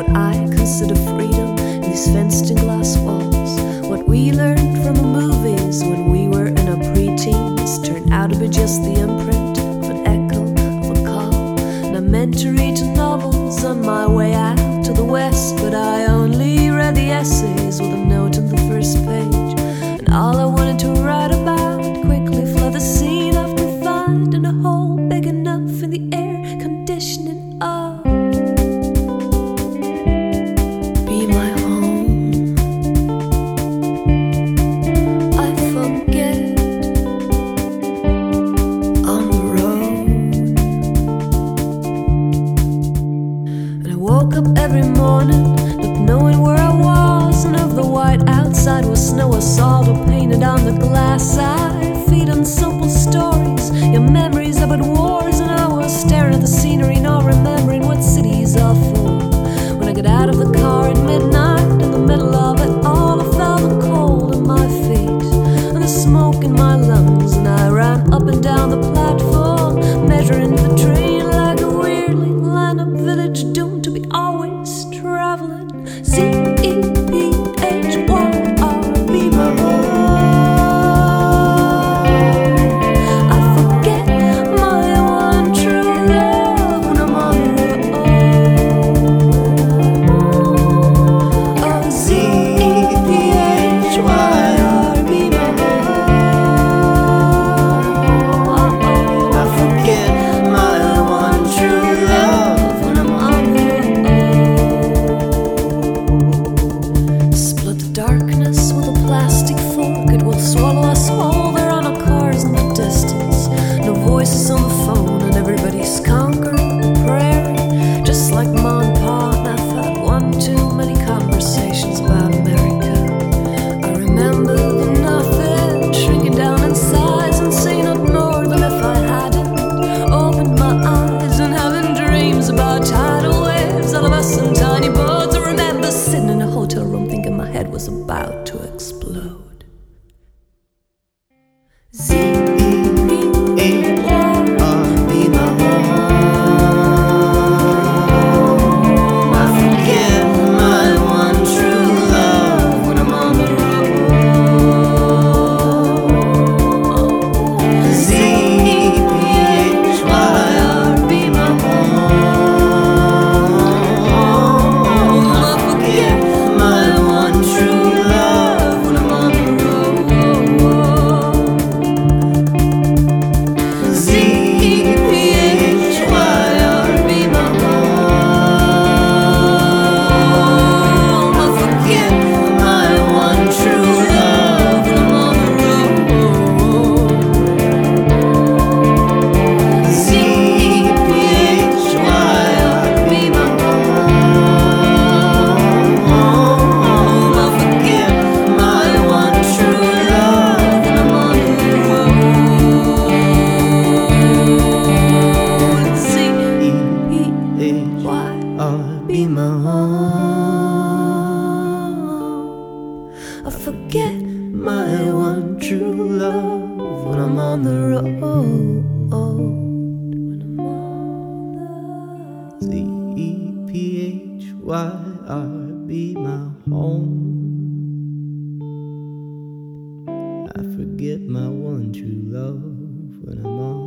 what I consider freedom in these fenced-in glass walls. What we learned from the movies when we were in our pre-teens turned out to be just the imprint of an echo of a call. And I meant to read the novels on my way out to the west, but I only read the essays with a note on the first page. And all I wanted to write about quickly fled the scene after finding a hole big enough in the air conditioning of be my home. I forget on the road, and I woke up every morning not knowing where I was, and of the white outside was snow or salt or painted on the glass. I feed on simple stories, your memories about wars, and I was staring at the scenery, not remembering what cities are for. When I got out of the car at midnight, in the middle of it all, I felt the cold in my feet and the smoke in my lungs, and I ran up and down the platform, measuring the train like a weirdly lined-up village doomed to be always traveling. Z-E-P-H-Y-R, be my home. I forget my one true love when I'm on the road. Oh, Z-E-P-H-Y-R, be my home. I forget my one true love when I'm on the road. Split the darkness with a plastic fork, it will swallow us whole. There are no cars in the distance, no voices on the phone, and everybody's conquering the prairie, just like Ma and Pa. And I've had one too many conversations about America. I remember the nothing shrinking down in size and saying not more than if I hadn't opened my eyes, and having dreams about tidal waves, all of us in tiny boats. I remember sitting in a hotel room thinking my head was about to explode. Z-E-P-H-Y-R, be my home. I forget my one true love when I'm on the road. Z-E-P-H-Y-R, be my home. I forget my one true love when I'm on the road. Z-E-P-H-Y-R, be my home. I forget my one true love when I'm on the road. Z-E-P-H-Y-R, be my home. I forget my one true love when I'm on the road. Z-E-P-H-Y-R, be my home. I forget my one true love when I'm on the road. Z-E-P-H-Y-R, be my home. I forget my one true love when I'm on